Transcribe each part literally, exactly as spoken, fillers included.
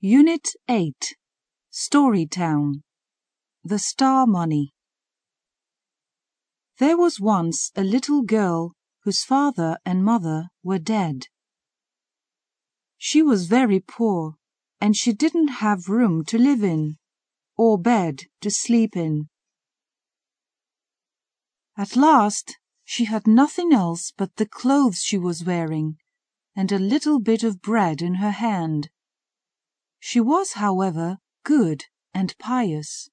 Unit eight, Storytown. The Star Money. There was once a little girl whose father and mother were dead. She was very poor, and she didn't have room to live in, or bed to sleep in. At last she had nothing else but the clothes she was wearing, and a little bit of bread in her hand. She was, however, good and pious.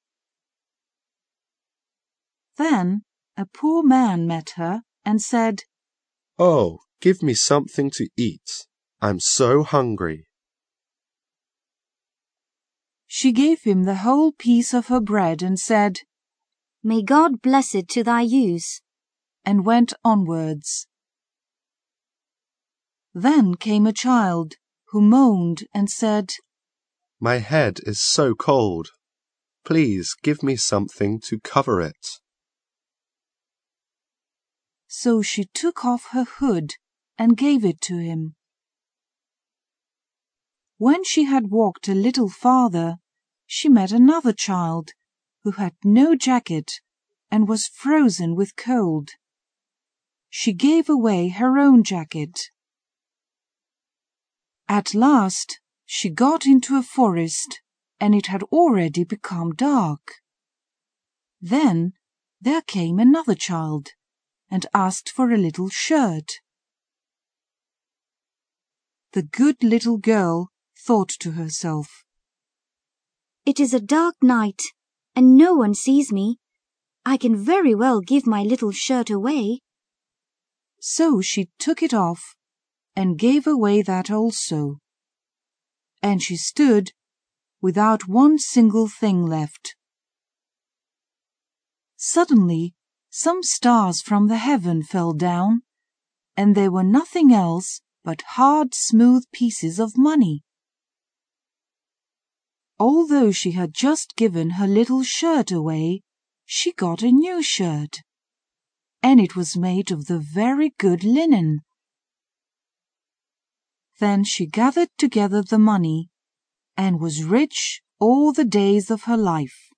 Then a poor man met her and said, "Oh, give me something to eat. I'm so hungry." She gave him the whole piece of her bread and said, "May God bless it to thy use," and went onwards. Then came a child who moaned and said, "My head is so cold. Please give me something to cover it." So she took off her hood and gave it to him. When she had walked a little farther, she met another child who had no jacket and was frozen with cold. She gave away her own jacket. At last she got into a forest, and it had already become dark. Then there came another child and asked for a little shirt. The good little girl thought to herself, "It is a dark night, and no one sees me. I can very well give my little shirt away." So she took it off and gave away that also. And she stood without one single thing left. Suddenly, some stars from the heaven fell down, and they were nothing else but hard, smooth pieces of money. Although she had just given her little shirt away, she got a new shirt, and it was made of the very good linen. Then she gathered together the money and was rich all the days of her life.